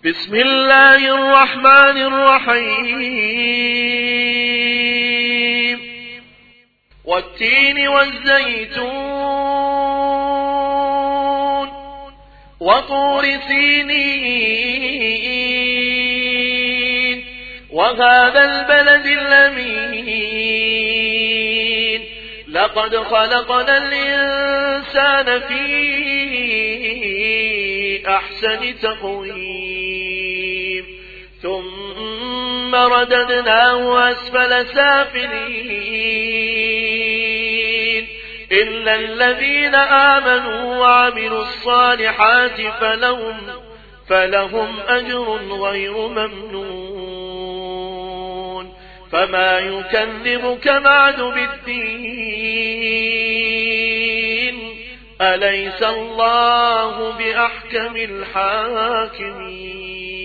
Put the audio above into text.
بسم الله الرحمن الرحيم والتين والزيتون وطور سينين وهذا البلد الأمين لقد خلقنا الإنسان في أحسن تقويم ثم رددناه أسفل سافلين إلا الذين آمنوا وعملوا الصالحات فلهم أجر غير ممنون فما يكذبك بعد بالدين أليس الله بأحكم الحاكمين